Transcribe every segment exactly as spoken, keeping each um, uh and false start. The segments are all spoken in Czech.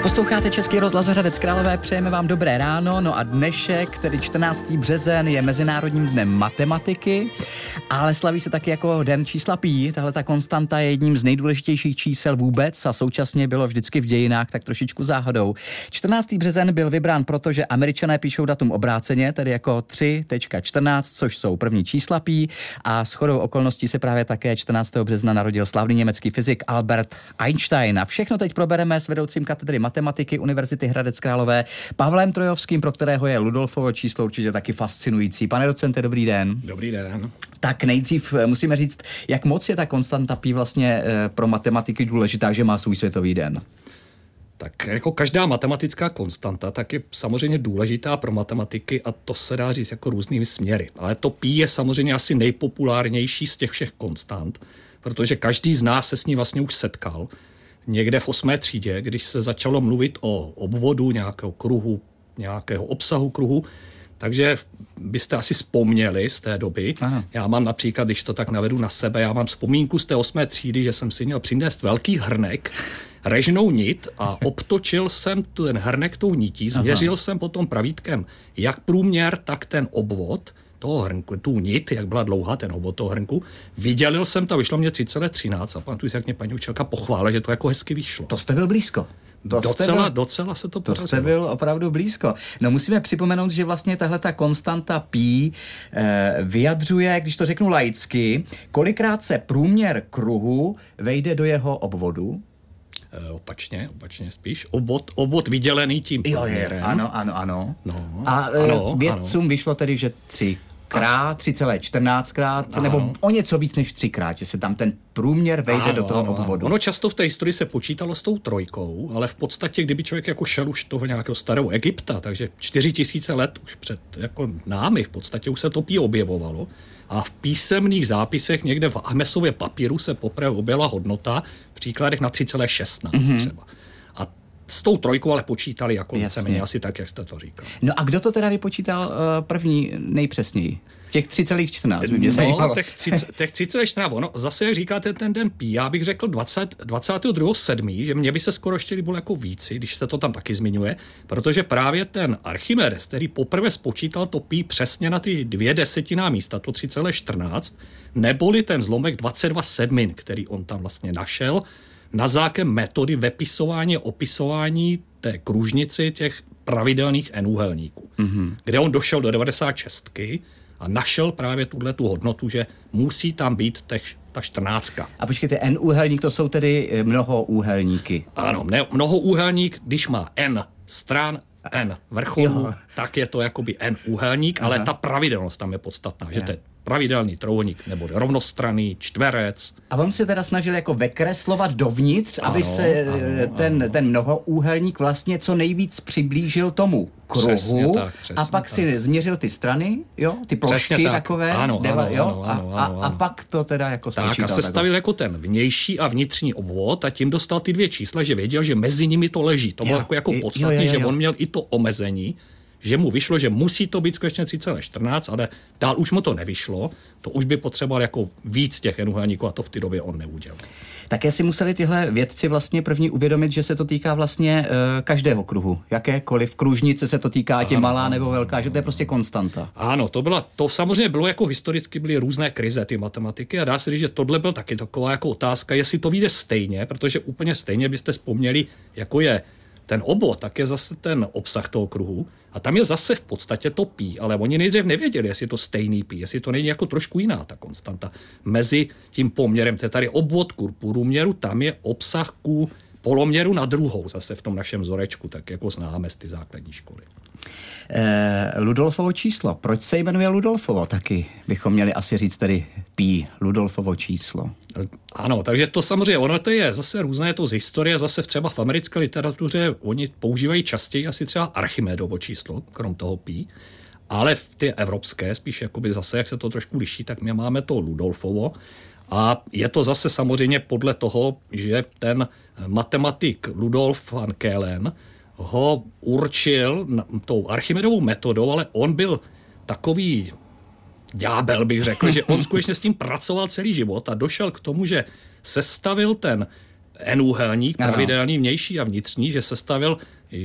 Posloucháte Český rozhlas Hradec Králové, přejeme vám dobré ráno, no a dnešek, tedy čtrnáctého března, je Mezinárodním dnem matematiky, ale slaví se taky jako den čísla pí. Tahle ta konstanta je jedním z nejdůležitějších čísel vůbec a současně bylo vždycky v dějinách tak trošičku záhadou. čtrnáctého března byl vybrán proto, že Američané píšou datum obráceně, tedy jako tři čtrnáct, což jsou první čísla pí, a shodou okolností se právě také čtrnáctého března narodil slavný německý fyzik Albert Einstein. A všechno teď probereme s vedoucím katedry matematiky Univerzity Hradec Králové Pavlem Trojovským, pro kterého je Rudolfovo číslo určitě taky fascinující. Pane docente, dobrý den. Dobrý den. Tak nejdřív musíme říct, jak moc je ta konstanta pí vlastně pro matematiky důležitá, že má svůj světový den. Tak jako každá matematická konstanta, tak je samozřejmě důležitá pro matematiky a to se dá říct jako různými směry. Ale to pí je samozřejmě asi nejpopulárnější z těch všech konstant, protože každý z nás se s ní vlastně už setkal. Někde v osmé třídě, když se začalo mluvit o obvodu nějakého kruhu, nějakého obsahu kruhu, takže byste asi vzpomněli z té doby. Aha. Já mám například, když to tak navedu na sebe, já mám vzpomínku z té osmé třídy, že jsem si měl přinést velký hrnek, režnou nit a obtočil jsem ten hrnek tou nití, změřil Aha. jsem potom pravítkem jak průměr, tak ten obvod toho hrnku, tu nit, jak byla dlouhá ten obvod toho hrnku, vydělil jsem to, vyšlo mě tři celá třináct a pamatuju si, jak mě paní učitelka pochválila, že to jako hezky vyšlo. To jste byl blízko. To docela, byl, docela se to podařilo. To jste byl opravdu blízko. No musíme připomenout, že vlastně tahle ta konstanta pí eh, vyjadřuje, když to řeknu laicky, kolikrát se průměr kruhu vejde do jeho obvodu. E, opačně, opačně spíš. Obvod, obvod vydělený tím průměrem. Jo, je, ano, ano, ano. No, a ano, vědcům ano. vyšlo tedy, že tři krát, tři celá čtrnáct krát, nebo o něco víc než třikrát, že se tam ten průměr vejde ano, do toho ano, obvodu. Ono často v té historii se počítalo s tou trojkou, ale v podstatě, kdyby člověk jako šel už toho nějakého starého Egypta, takže čtyři tisíce let už před jako námi v podstatě už se to pí objevovalo a v písemných zápisech někde v Ahmesově papíru se poprvé objevila hodnota v příkladech na tři celá šestnáct mm-hmm. třeba. A s tou trojkou ale počítali jako víceméně asi tak, jak jste to říkal. No a kdo to teda vypočítal uh, první nejpřesněji? Těch tři celá čtrnáct by mě no, zajímalo. Těch tři celá čtrnáct, ono zase, jak říkáte, ten den pí, já bych řekl dvacátého druhého sedmého že mě by se skoro ještě líbilo jako víci, když se to tam taky zmiňuje, protože právě ten Archimedes, který poprvé spočítal to pí přesně na ty dvě desetiná místa, to tři celá čtrnáct, neboli ten zlomek dvacet dva sedmin, který on tam vlastně našel, na základě metody vepisování a opisování té kružnici těch pravidelných n-úhelníků, mm-hmm. kde on došel do devadesát šest a našel právě tu hodnotu, že musí tam být těch, ta čtrnáctka. A počkejte, n-úhelník, to jsou tedy mnohoúhelníky. Ano, mnohoúhelník, když má n stran, n vrcholů, tak je to jakoby n-úhelník, ale ta pravidelnost tam je podstatná, je. že to je pravidelný trojúhelník nebo rovnostranný, čtverec. A on se teda snažil jako vykreslovat dovnitř, ano, aby se ano, ten, ano. ten mnohoúhelník vlastně co nejvíc přiblížil tomu kruhu. Přesně tak, přesně a pak tak. si změřil ty strany, jo, ty plošky tak. takové. Ano, deva, ano, jo, ano, ano, a, ano, a, a pak to teda jako spočítal. Tak a se stavil jako ten vnější a vnitřní obvod a tím dostal ty dvě čísla, že věděl, že mezi nimi to leží. To bylo jako, jako podstatné, že on měl i to omezení, že mu vyšlo, že musí to být skutečně tři celá čtrnáct, ale dál už mu to nevyšlo, to už by potřeboval jako víc těch n-úhelníků a to v té době on neudělal. Také si museli tyhle vědci vlastně první uvědomit, že se to týká vlastně e, každého kruhu. Jakékoliv kružnice se to týká, ať je malá nebo velká, že to je prostě konstanta. Ano, to byla, to samozřejmě bylo jako historicky byly různé krize ty matematiky a dá se říct, že tohle byl taky taková jako otázka, jestli to vyjde stejně, protože úplně stejně byste vzpomněli, jako je ten obvod, tak je zase ten obsah toho kruhu a tam je zase v podstatě to pí, ale oni nejdřív nevěděli, jestli je to stejný pí, jestli to není jako trošku jiná ta konstanta. Mezi tím poměrem, to je tady obvod ku průměru, tam je obsah ku poloměru na druhou, zase v tom našem vzorečku, tak jako známe z ty základní školy. Eh, Rudolfovo číslo. Proč se jmenuje Rudolfovo? Taky bychom měli asi říct tady pí, Rudolfovo číslo. Ano, takže to samozřejmě, ono to je zase různé, je to z historie, zase třeba v americké literatuře oni používají častěji asi třeba Archimedovo číslo, krom toho pí, ale v ty evropské, spíš jakoby zase, jak se to trošku liší, tak my máme to Rudolfovo a je to zase samozřejmě podle toho, že ten matematik Rudolf van Kelen ho určil tou Archimedovou metodou, ale on byl takový ďábel, bych řekl, že on skutečně s tím pracoval celý život a došel k tomu, že sestavil ten N-úhelník, pravidelný vnější a vnitřní, že se stavil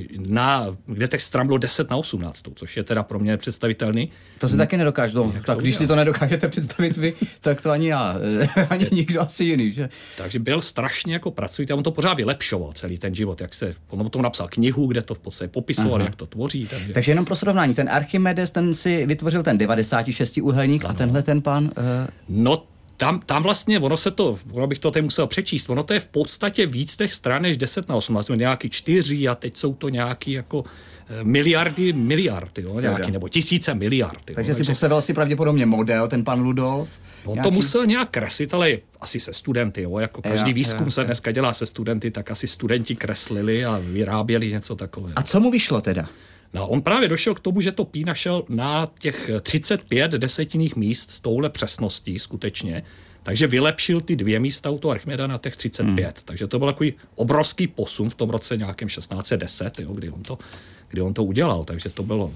na, kde těch stran bylo deset na osmnáct, což je teda pro mě představitelný. To si taky nedokážu. No, tak když si to nedokážete představit vy, tak to ani já, ani nikdo asi jiný, že? Takže byl strašně jako pracující a on to pořád vylepšoval celý ten život, jak se, on to napsal knihu, kde to v podstatě popisoval, Aha. jak to tvoří. Takže... takže jenom pro srovnání, ten Archimedes, ten si vytvořil ten devadesátišestiúhelník a tenhle ten pán... Uh... No, Tam, tam vlastně, ono se to, ono bych to tady musel přečíst, ono to je v podstatě víc těch stran než deset na osmnáct, nějaký čtyři a teď jsou to nějaký jako miliardy, miliardy, jo, nějaký, nebo tisíce miliardy. Takže jo, si postavil si pravděpodobně model, ten pan Ludolf. On nějaký... to musel nějak kreslit, ale asi se studenty, jo, jako každý jo, výzkum jo, se jo. dneska dělá se studenty, tak asi studenti kreslili a vyráběli něco takového. A co mu vyšlo teda? No, on právě došel k tomu, že to pí našel na těch třicet pět desetinných míst s touhle přesností skutečně, takže vylepšil ty dvě místa u toho Archimeda na těch třicet pět. Hmm. Takže to byl takový obrovský posun v tom roce nějakém šestnáct set deset, jo, kdy, on to, kdy on to udělal, takže to bylo...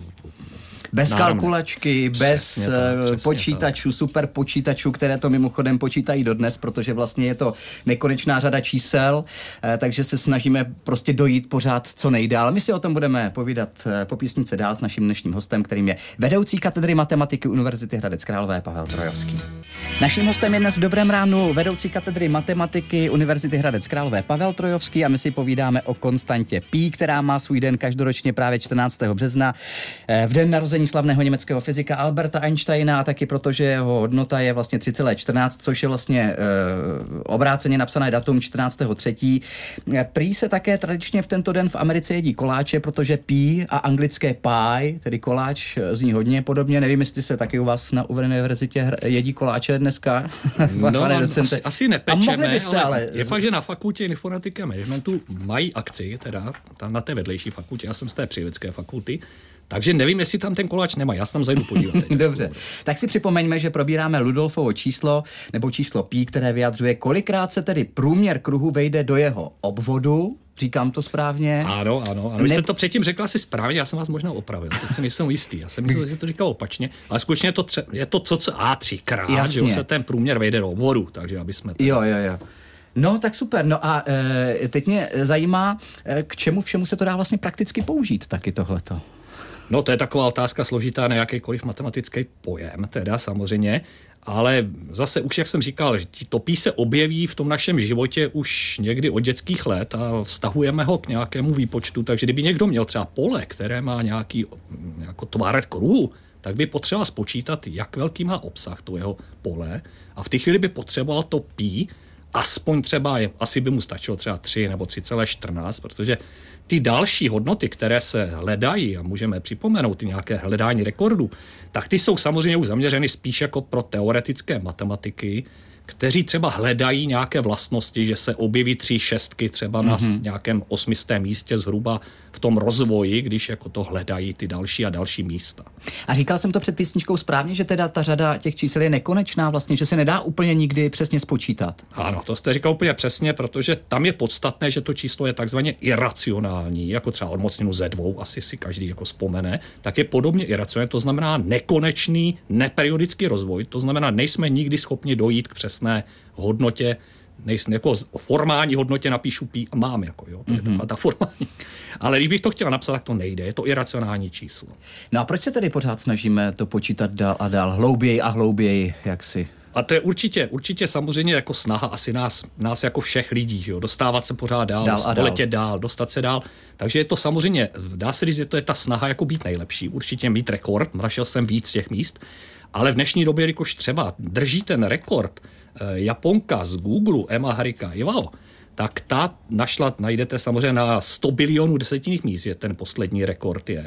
Bez náramné. Kalkulačky, bez tak, počítačů, tak. super počítačů, které to mimochodem počítají dodnes, protože vlastně je to nekonečná řada čísel, takže se snažíme prostě dojít pořád co nejdál. My si o tom budeme povídat po písnice dál s naším dnešním hostem, kterým je vedoucí katedry matematiky Univerzity Hradec Králové Pavel Trojovský. Naším hostem je dnes v Dobrém ránu vedoucí katedry matematiky Univerzity Hradec Králové Pavel Trojovský a my si povídáme o konstantě pi, která má svůj den každoročně právě čtrnáctého března, v den narození slavného německého fyzika Alberta Einsteina a taky protože jeho hodnota je vlastně tři celá čtrnáct, což je vlastně e, obráceně napsané datum čtrnáctého třetího Prý se také tradičně v tento den v Americe jedí koláče, protože pi a anglické pie, tedy koláč, zní hodně podobně. Nevím, jestli se taky u vás na univerzitě jedí koláče dneska. No, asi, asi nepečeme, byste, ale, ale je fakt, že na fakultě informatiky a managementu mají akci, teda tam na té vedlejší fakultě, já jsem z té přírodovědecké fakulty, takže nevím, jestli tam ten koláč nemá, já se tam zajdu podívat. Dobře, tak si připomeňme, že probíráme Ludolfovo číslo, nebo číslo pi, které vyjadřuje, kolikrát se tedy průměr kruhu vejde do jeho obvodu. Říkám to správně? Ano, ano, ano. Vy jste to předtím řekla asi správně, já jsem vás možná opravil, teď se nejsem jistý. Já jsem myslel, že to říkal opačně, ale skutečně je to, tře- je to cca třikrát, že se ten průměr vejde do obvodu, takže aby jsme... Teda... Jo, jo, jo. No, tak super. No a e, teď mě zajímá, e, k čemu všemu se to dá vlastně prakticky použít, taky tohleto. No, to je taková otázka složitá na jakýkoliv matematický pojem, teda samozřejmě, ale zase už, jak jsem říkal, to pi se objeví v tom našem životě už někdy od dětských let a vztahujeme ho k nějakému výpočtu, takže kdyby někdo měl třeba pole, které má nějaký jako tvar kruhu, tak by potřeboval spočítat, jak velký má obsah to jeho pole a v té chvíli by potřeboval to pi, aspoň třeba, asi by mu stačilo třeba tři nebo tři celá čtrnáct, protože ty další hodnoty, které se hledají, a můžeme připomenout ty nějaké hledání rekordů, tak ty jsou samozřejmě už zaměřeny spíš jako pro teoretické matematiky, kteří třeba hledají nějaké vlastnosti, že se objeví tři šestky třeba na mm-hmm. nějakém osmistém místě zhruba v tom rozvoji, když jako to hledají ty další a další místa. A říkal jsem to před písničkou správně, že teda ta řada těch čísel je nekonečná vlastně, že se nedá úplně nikdy přesně spočítat. Ano, to jste říkal úplně přesně, protože tam je podstatné, že to číslo je takzvaně iracionální, jako třeba odmocninu ze dvou, asi si každý jako vzpomene, tak je podobně iracionální, to znamená nekonečný, neperiodický rozvoj, to znamená, nejsme nikdy schopni dojít k přesné hodnotě, nejsme jako formální hodnotě napíšu pi a mám jako, jo, to je mm-hmm. ta formální. Ale když bych to chtěl napsat, tak to nejde, je to iracionální číslo. No a proč se tedy pořád snažíme to počítat dál a dál, hlouběji a hlouběji, jak si... A to je určitě, určitě samozřejmě jako snaha asi nás, nás jako všech lidí, jo, dostávat se pořád dál, dál a dál. letět dál, dostat se dál. Takže je to samozřejmě, dá se říct, že to je ta snaha jako být nejlepší, určitě mít rekord, našel jsem víc těch míst, ale v dnešní době, když třeba drží ten rekord eh, Japonka z Google, Emma Harika Iwao, tak ta našla, najdete samozřejmě na sto bilionů desetinných míst, je ten poslední rekord je.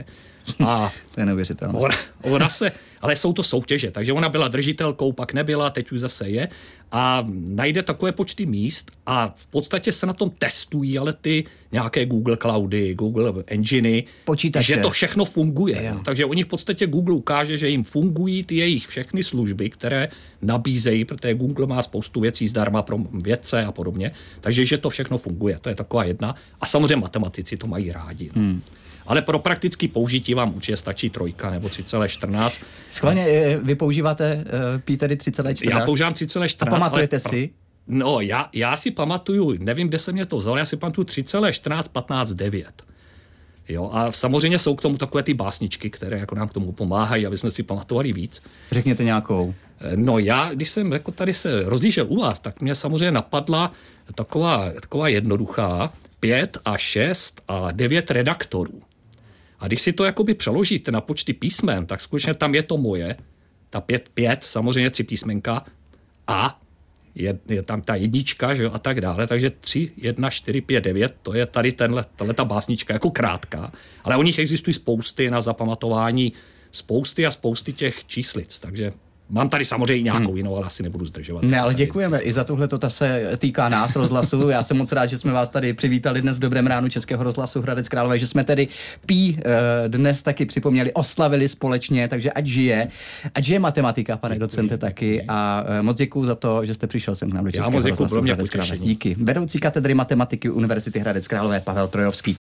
A to je neuvěřitelné. Ona, ona se, ale jsou to soutěže, takže ona byla držitelkou, pak nebyla, teď už zase je a najde takové počty míst a v podstatě se na tom testují, ale ty nějaké Google Cloudy, Google Enginy, počítače, že to všechno funguje. Jo. Takže oni v podstatě Google ukáže, že jim fungují ty jejich všechny služby, které nabízejí, protože Google má spoustu věcí zdarma pro vědce a podobně, takže že to všechno funguje, to je taková jedna. A samozřejmě matematici to mají rádi. Hmm. Ale pro praktické použití vám určitě stačí trojka nebo tři celá čtrnáct. Schválně, vy používáte uh, pi tedy tři celá čtrnáct? Já používám tři celá čtrnáct. A pamatujete si? No, já, já si pamatuju, nevím, kde se mě to vzal, já si pamatuju tři celá čtrnáct patnáct devět. Jo, a samozřejmě jsou k tomu takové ty básničky, které jako nám k tomu pomáhají, aby jsme si pamatovali víc. Řekněte nějakou. No já, když jsem jako tady se rozlížel u vás, tak mě samozřejmě napadla taková, taková jednoduchá pět a šest a devět redaktorů. A když si to jakoby přeložíte na počty písmen, tak skutečně tam je to moje, ta pět, pět, samozřejmě tři písmenka a je, je tam ta jednička, že jo, a tak dále, takže tři, jedna, čtyři, pět, devět, to je tady tenhle, tato básnička jako krátká, ale o nich existují spousty na zapamatování, spousty a spousty těch číslic, takže mám tady samozřejmě nějakou hmm. jinou, ale asi nebudu zdržovat. Ne, ale děkujeme i za tohle, to ta se týká nás, rozhlasu. Já jsem moc rád, že jsme vás tady přivítali dnes v Dobrém ránu Českého rozhlasu Hradec Králové, že jsme tedy Pi dnes taky připomněli, oslavili společně, takže ať žije, ať žije matematika, pane děkuji, docente, taky. Děkuji. A moc děkuji za to, že jste přišel sem k nám do Českého rozhlasu Hradec Králové. Díky. Vedoucí katedry matematiky Univerzity Hradec Králové Pavel Trojovský.